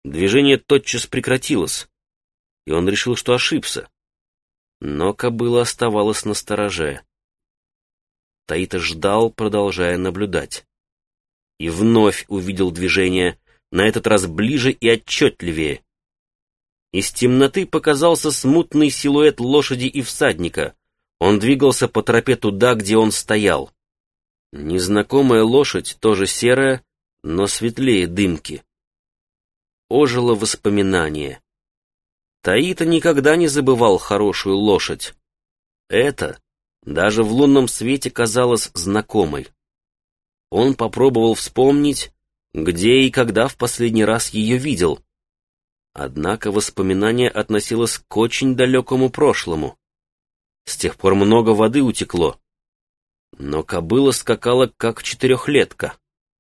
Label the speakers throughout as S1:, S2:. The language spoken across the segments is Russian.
S1: Движение тотчас прекратилось, и он решил, что ошибся. Но кобыла оставалась настороже. Таита ждал, продолжая наблюдать. И вновь увидел движение, на этот раз ближе и отчетливее. Из темноты показался смутный силуэт лошади и всадника. Он двигался по тропе туда, где он стоял. Незнакомая лошадь, тоже серая, но светлее дымки. Ожило воспоминание. Таита никогда не забывал хорошую лошадь. Это даже в лунном свете казалось знакомой. Он попробовал вспомнить, где и когда в последний раз ее видел. Однако воспоминание относилось к очень далекому прошлому. С тех пор много воды утекло. Но кобыла скакала, как четырехлетка.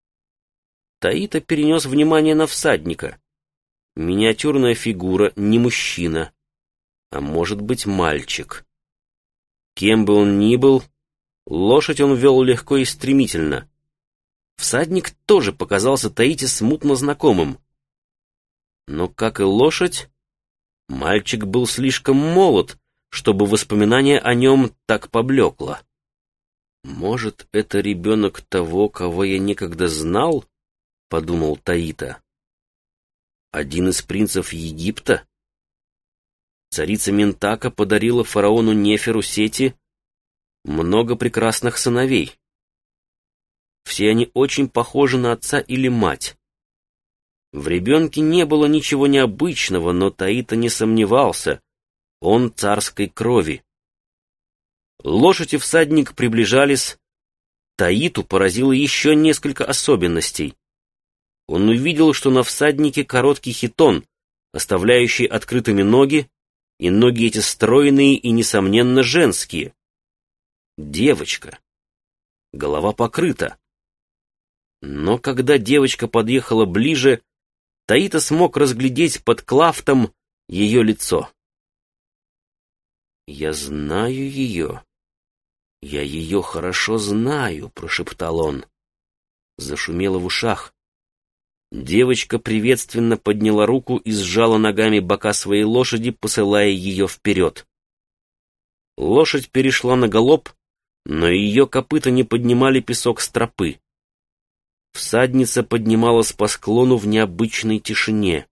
S1: Таита перенес внимание на всадника. Миниатюрная фигура, не мужчина, а может быть мальчик. Кем бы он ни был, лошадь он вел легко и стремительно. Всадник тоже показался Таите смутно знакомым. Но, как и лошадь, мальчик был слишком молод, чтобы воспоминание о нем так поблекло. «Может, это ребенок того, кого я некогда знал?» — подумал Таита. «Один из принцев Египта?» Царица Ментака подарила фараону Неферу Сети много прекрасных сыновей. Все они очень похожи на отца или мать. В ребенке не было ничего необычного, но Таита не сомневался, он царской крови. Лошадь и всадник приближались. Таиту поразило еще несколько особенностей. Он увидел, что на всаднике короткий хитон, оставляющий открытыми ноги, и ноги эти стройные и, несомненно, женские. Девочка. Голова покрыта. Но когда девочка подъехала ближе, Таита смог разглядеть под клафтом ее лицо. «Я знаю ее. Я ее хорошо знаю», — прошептал он. Зашумело в ушах. Девочка приветственно подняла руку и сжала ногами бока своей лошади, посылая ее вперед. Лошадь перешла на галоп, но ее копыта не поднимали песок с тропы. Всадница поднималась по склону в необычной тишине.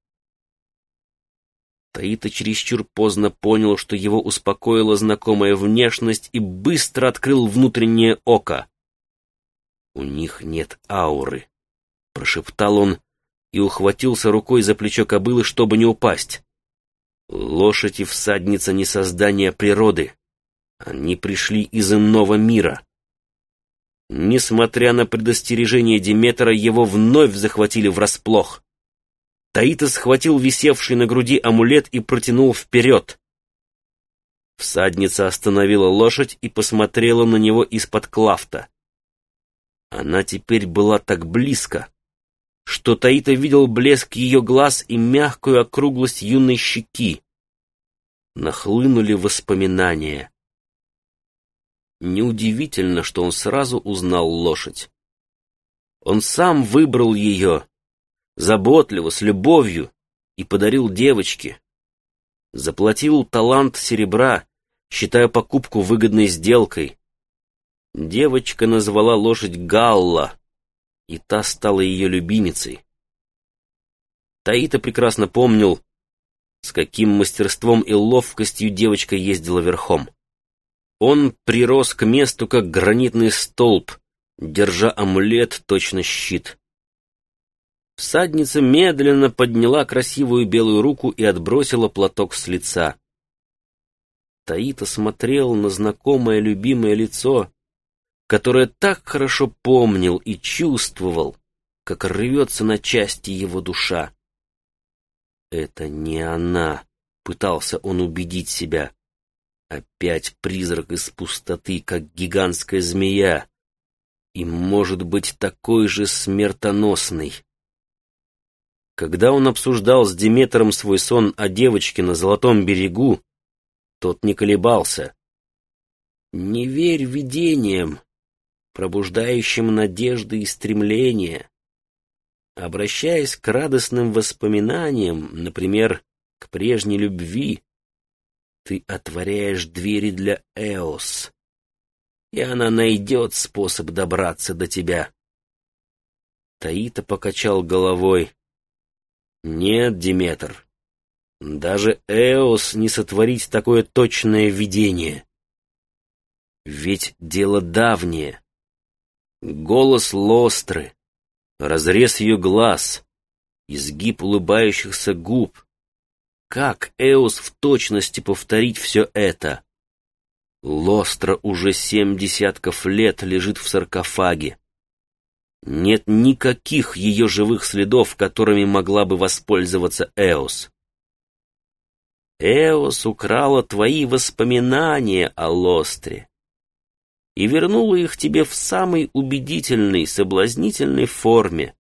S1: Таита чересчур поздно понял, что его успокоила знакомая внешность, и быстро открыл внутреннее око. «У них нет ауры», — прошептал он и ухватился рукой за плечо кобылы, чтобы не упасть. Лошадь и всадница не создания природы. Они пришли из иного мира. Несмотря на предостережение Деметра, его вновь захватили врасплох. Таита схватил висевший на груди амулет и протянул вперед. Всадница остановила лошадь и посмотрела на него из-под клафта. Она теперь была так близко, что Таита видел блеск ее глаз и мягкую округлость юной щеки. Нахлынули воспоминания. Неудивительно, что он сразу узнал лошадь. Он сам выбрал ее, заботливо, с любовью, и подарил девочке. Заплатил талант серебра, считая покупку выгодной сделкой. Девочка назвала лошадь Галла, и та стала ее любимицей. Таита прекрасно помнил, с каким мастерством и ловкостью девочка ездила верхом. Он прирос к месту, как гранитный столб, держа амулет точно щит. Всадница медленно подняла красивую белую руку и отбросила платок с лица. Таита смотрел на знакомое любимое лицо, которое так хорошо помнил и чувствовал, как рвется на части его душа. «Это не она», — пытался он убедить себя. «Опять призрак из пустоты, как гигантская змея, и, может быть, такой же смертоносный». Когда он обсуждал с Деметром свой сон о девочке на Золотом берегу, тот не колебался. «Не верь видениям, пробуждающим надежды и стремления. Обращаясь к радостным воспоминаниям, например, к прежней любви, ты отворяешь двери для Эос, и она найдет способ добраться до тебя. Таита покачал головой. Нет, Диметр, даже Эос не сотворить такое точное видение. Ведь дело давнее. Голос Лостры, разрез ее глаз, изгиб улыбающихся губ. Как Эос в точности повторить все это? Лостра уже 7 десятков лет лежит в саркофаге. Нет никаких ее живых следов, которыми могла бы воспользоваться Эос. Эос украла твои воспоминания о Лостре и вернула их тебе в самой убедительной, соблазнительной форме.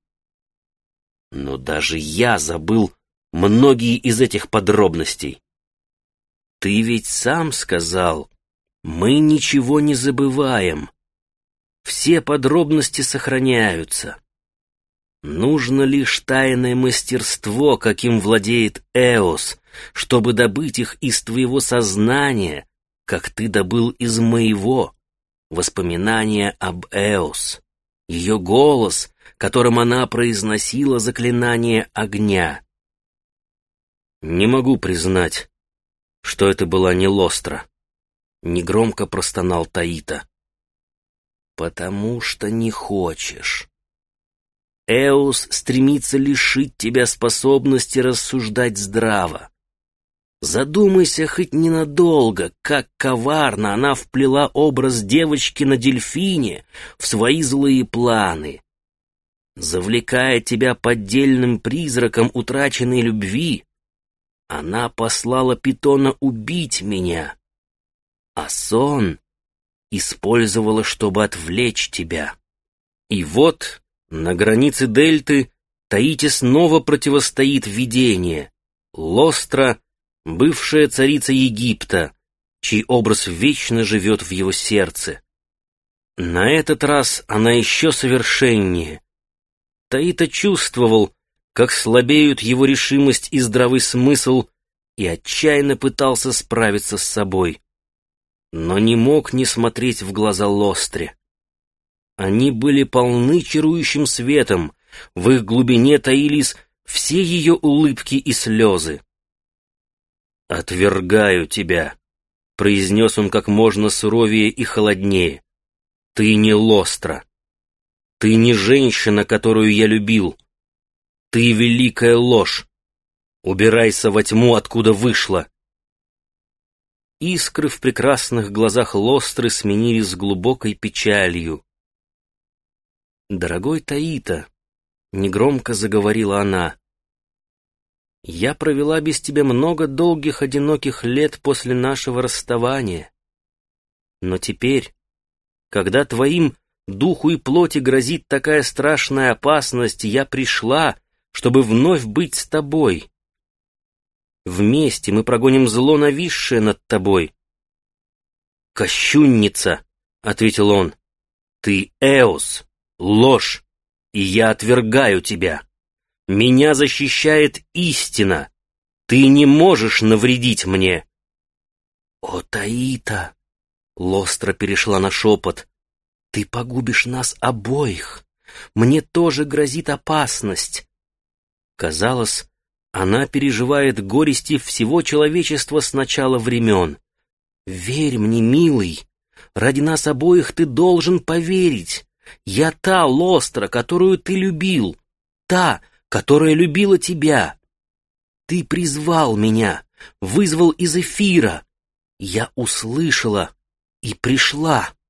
S1: Но даже я забыл многие из этих подробностей. Ты ведь сам сказал, мы ничего не забываем. Все подробности сохраняются. Нужно лишь тайное мастерство, каким владеет Эос, чтобы добыть их из твоего сознания, как ты добыл из моего. Воспоминания об Эос, ее голос, которым она произносила заклинание огня. Не могу признать, что это была не Лостра, негромко простонал Таита. Потому что не хочешь. Эос стремится лишить тебя способности рассуждать здраво. Задумайся хоть ненадолго, как коварно она вплела образ девочки на дельфине в свои злые планы. Завлекая тебя поддельным призраком утраченной любви, она послала Питона убить меня, а сон использовала, чтобы отвлечь тебя. И вот на границе дельты Таите снова противостоит видение. Лостра — бывшая царица Египта, чей образ вечно живет в его сердце. На этот раз она еще совершеннее. Таита чувствовал, как слабеют его решимость и здравый смысл, и отчаянно пытался справиться с собой. Но не мог не смотреть в глаза Лостре. Они были полны чарующим светом, в их глубине таились все ее улыбки и слезы. «Отвергаю тебя», — произнес он как можно суровее и холоднее. «Ты не Лостра. Ты не женщина, которую я любил. Ты великая ложь. Убирайся во тьму, откуда вышла». Искры в прекрасных глазах Лостры сменились глубокой печалью. «Дорогой Таита», — негромко заговорила она, — «я провела без тебя много долгих одиноких лет после нашего расставания. Но теперь, когда твоим духу и плоти грозит такая страшная опасность, я пришла, чтобы вновь быть с тобой. Вместе мы прогоним зло, нависшее над тобой». «Кощунница», — ответил он, — «ты Эос, ложь, и я отвергаю тебя. Меня защищает истина. Ты не можешь навредить мне». «О, Таита!» — Лостра перешла на шепот. «Ты погубишь нас обоих. Мне тоже грозит опасность». Казалось, она переживает горести всего человечества с начала времен. «Верь мне, милый, ради нас обоих ты должен поверить. Я та Лостра, которую ты любил, та, которая любила тебя. Ты призвал меня, вызвал из эфира. Я услышала и пришла».